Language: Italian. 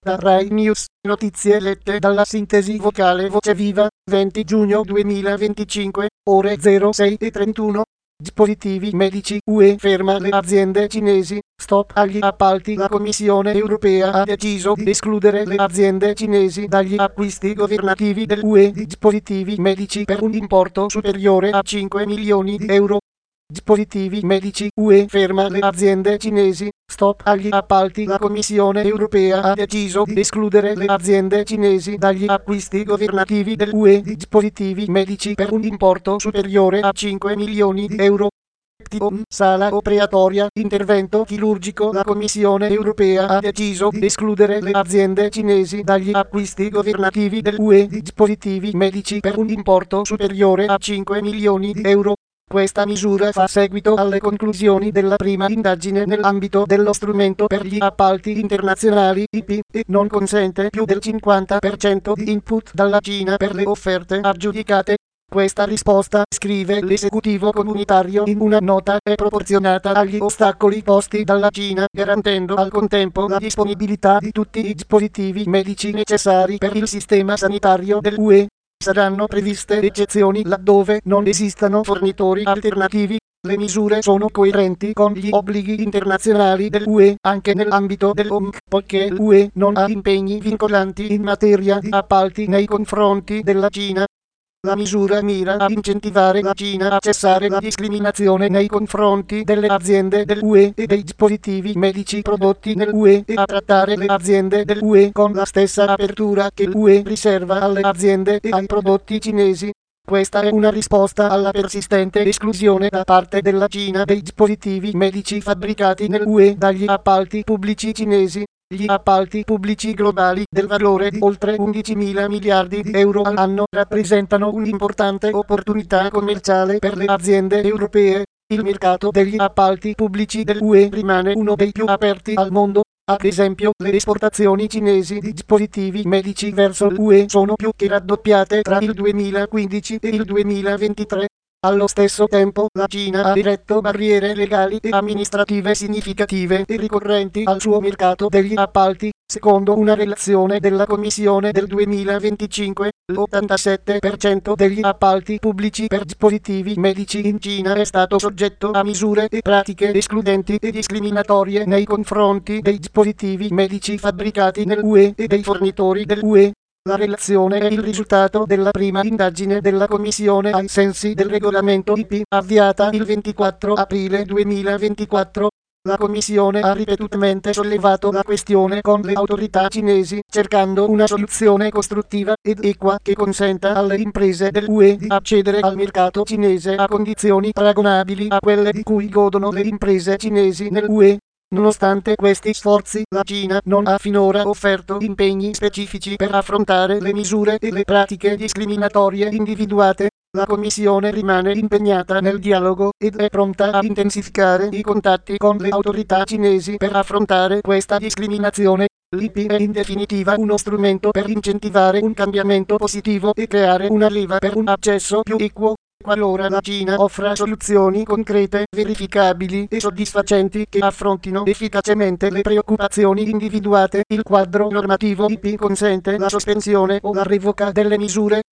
Da Rai News, notizie lette dalla sintesi vocale Voce Viva, 20 giugno 2025, ore 06:31. Dispositivi medici UE ferma le aziende cinesi, stop agli appalti. La Commissione europea ha deciso di escludere le aziende cinesi dagli acquisti governativi dell'UE di dispositivi medici per un importo superiore a 5 milioni di euro. Dispositivi medici UE ferma le aziende cinesi, stop agli appalti. La Commissione europea ha deciso di escludere le aziende cinesi dagli acquisti governativi dell'UE di dispositivi medici per un importo superiore a 5 milioni di euro. Sala operatoria, intervento chirurgico. La Commissione europea ha deciso di escludere le aziende cinesi dagli acquisti governativi dell'UE di dispositivi medici per un importo superiore a 5 milioni di euro. Questa misura fa seguito alle conclusioni della prima indagine nell'ambito dello strumento per gli appalti internazionali IP e non consente più del 50% di input dalla Cina per le offerte aggiudicate. Questa risposta, scrive l'esecutivo comunitario in una nota, è proporzionata agli ostacoli posti dalla Cina, garantendo al contempo la disponibilità di tutti i dispositivi medici necessari per il sistema sanitario dell'UE. Saranno previste eccezioni laddove non esistano fornitori alternativi. Le misure sono coerenti con gli obblighi internazionali dell'UE anche nell'ambito dell'OMC, poiché l'UE non ha impegni vincolanti in materia di appalti nei confronti della Cina. La misura mira a incentivare la Cina a cessare la discriminazione nei confronti delle aziende dell'UE e dei dispositivi medici prodotti nell'UE e a trattare le aziende dell'UE con la stessa apertura che l'UE riserva alle aziende e ai prodotti cinesi. Questa è una risposta alla persistente esclusione da parte della Cina dei dispositivi medici fabbricati nell'UE dagli appalti pubblici cinesi. Gli appalti pubblici globali del valore di oltre 11.000 miliardi di euro all'anno rappresentano un'importante opportunità commerciale per le aziende europee. Il mercato degli appalti pubblici dell'UE rimane uno dei più aperti al mondo. Ad esempio, le esportazioni cinesi di dispositivi medici verso l'UE sono più che raddoppiate tra il 2015 e il 2023. Allo stesso tempo, la Cina ha eretto barriere legali e amministrative significative e ricorrenti al suo mercato degli appalti. Secondo una relazione della Commissione del 2025, l'87% degli appalti pubblici per dispositivi medici in Cina è stato soggetto a misure e pratiche escludenti e discriminatorie nei confronti dei dispositivi medici fabbricati nell'UE e dei fornitori dell'UE. La relazione è il risultato della prima indagine della Commissione ai sensi del regolamento IP, avviata il 24 aprile 2024. La Commissione ha ripetutamente sollevato la questione con le autorità cinesi, cercando una soluzione costruttiva ed equa che consenta alle imprese dell'UE di accedere al mercato cinese a condizioni paragonabili a quelle di cui godono le imprese cinesi nell'UE. Nonostante questi sforzi, la Cina non ha finora offerto impegni specifici per affrontare le misure e le pratiche discriminatorie individuate. La Commissione rimane impegnata nel dialogo ed è pronta a intensificare i contatti con le autorità cinesi per affrontare questa discriminazione. L'IP è in definitiva uno strumento per incentivare un cambiamento positivo e creare una leva per un accesso più equo. Qualora la Cina offra soluzioni concrete, verificabili e soddisfacenti che affrontino efficacemente le preoccupazioni individuate, il quadro normativo IP consente la sospensione o la revoca delle misure.